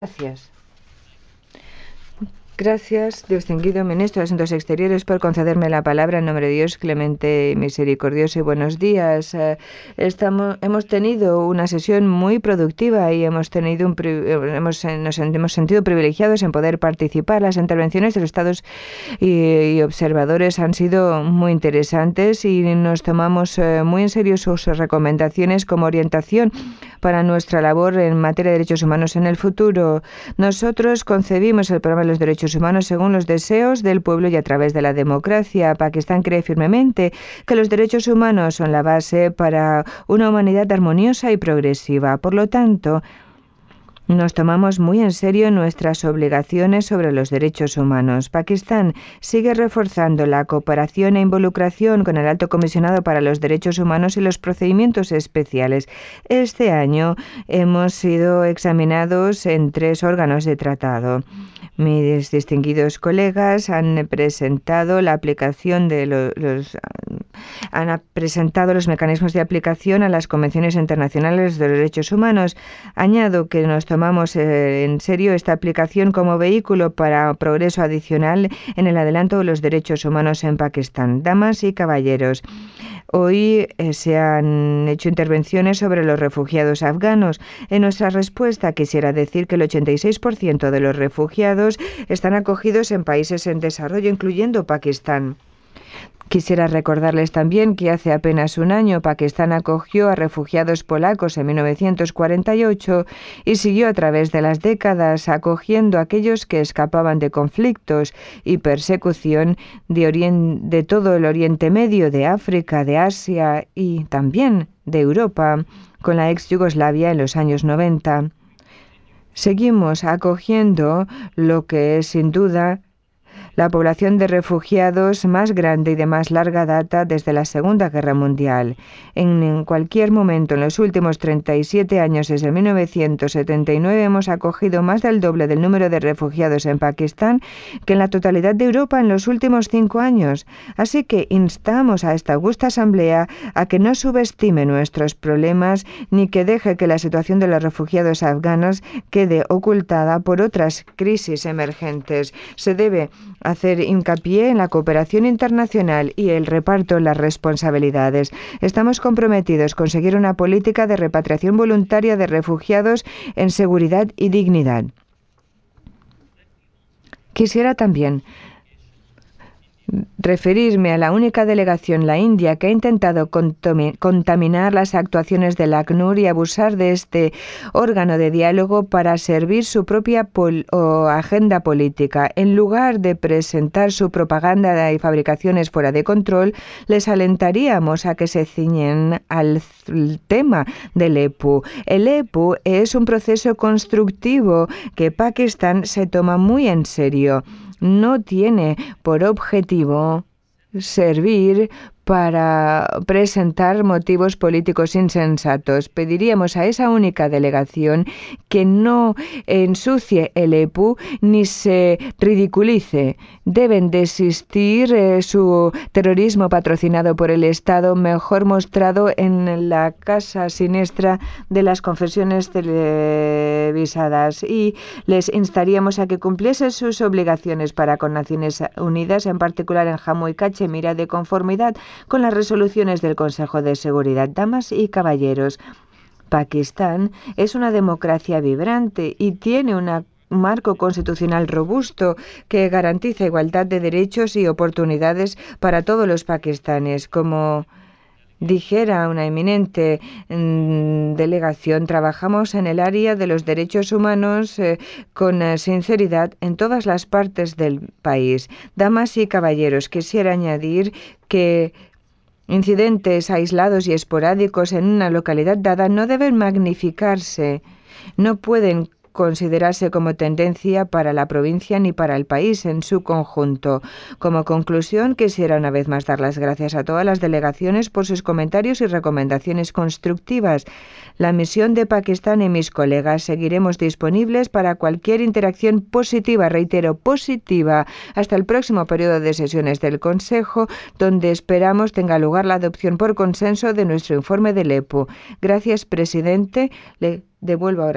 Gracias. Gracias, distinguido ministro de Asuntos Exteriores, por concederme la palabra en nombre de Dios clemente y misericordioso. Y buenos días. Hemos tenido una sesión muy productiva y nos hemos sentido privilegiados en poder participar. Las intervenciones de los estados y observadores han sido muy interesantes y nos tomamos muy en serio sus recomendaciones como orientación para nuestra labor en materia de derechos humanos en el futuro. Nosotros concebimos el programa de los derechos humanos según los deseos del pueblo y a través de la democracia. Pakistán cree firmemente que los derechos humanos son la base para una humanidad armoniosa y progresiva. Por lo tanto, nos tomamos muy en serio nuestras obligaciones sobre los derechos humanos. Pakistán sigue reforzando la cooperación e involucración con el Alto Comisionado para los Derechos Humanos y los procedimientos especiales. Este año hemos sido examinados en 3 órganos de tratado. Mis distinguidos colegas han presentado los mecanismos de aplicación a las convenciones internacionales de derechos humanos. Añado que nos tomamos en serio esta aplicación como vehículo para progreso adicional en el adelanto de los derechos humanos en Pakistán. Damas y caballeros, hoy se han hecho intervenciones sobre los refugiados afganos. En nuestra respuesta quisiera decir que el 86% de los refugiados están acogidos en países en desarrollo, incluyendo Pakistán. Quisiera recordarles también que hace apenas un año Pakistán acogió a refugiados polacos en 1948 y siguió a través de las décadas acogiendo a aquellos que escapaban de conflictos y persecución de todo el Oriente Medio, de África, de Asia y también de Europa, con la ex Yugoslavia en los años 90. Seguimos acogiendo lo que es sin duda la población de refugiados más grande y de más larga data desde la Segunda Guerra Mundial. En cualquier momento, en los últimos 37 años, desde 1979, hemos acogido más del doble del número de refugiados en Pakistán que en la totalidad de Europa en los últimos 5 años. Así que instamos a esta augusta asamblea a que no subestime nuestros problemas ni que deje que la situación de los refugiados afganos quede ocultada por otras crisis emergentes. Se debe hacer hincapié en la cooperación internacional y el reparto de las responsabilidades. Estamos comprometidos con seguir una política de repatriación voluntaria de refugiados en seguridad y dignidad. Quisiera también referirme a la única delegación, la India, que ha intentado contaminar las actuaciones del ACNUR y abusar de este órgano de diálogo para servir su propia agenda política. En lugar de presentar su propaganda y fabricaciones fuera de control, les alentaríamos a que se ciñen al tema del EPU. El EPU es un proceso constructivo que Pakistán se toma muy en serio. No tiene por objetivo servir para presentar motivos políticos insensatos. Pediríamos a esa única delegación que no ensucie el EPU ni se ridiculice. Deben desistir su terrorismo patrocinado por el Estado, mejor mostrado en la casa siniestra de las confesiones televisadas, y les instaríamos a que cumpliesen sus obligaciones para con Naciones Unidas, en particular en Jammu y Cachemira, de conformidad con las resoluciones del Consejo de Seguridad. Damas y caballeros, Pakistán es una democracia vibrante y tiene un marco constitucional robusto que garantiza igualdad de derechos y oportunidades para todos los pakistaníes. Como dijera una eminente delegación, trabajamos en el área de los derechos humanos con sinceridad en todas las partes del país. Damas y caballeros, quisiera añadir que incidentes aislados y esporádicos en una localidad dada no deben magnificarse, no pueden considerarse como tendencia para la provincia ni para el país en su conjunto. Como conclusión, quisiera una vez más dar las gracias a todas las delegaciones por sus comentarios y recomendaciones constructivas. La misión de Pakistán y mis colegas seguiremos disponibles para cualquier interacción positiva, reitero, positiva, hasta el próximo periodo de sesiones del Consejo, donde esperamos tenga lugar la adopción por consenso de nuestro informe del EPU. Gracias, presidente. Le devuelvo ahora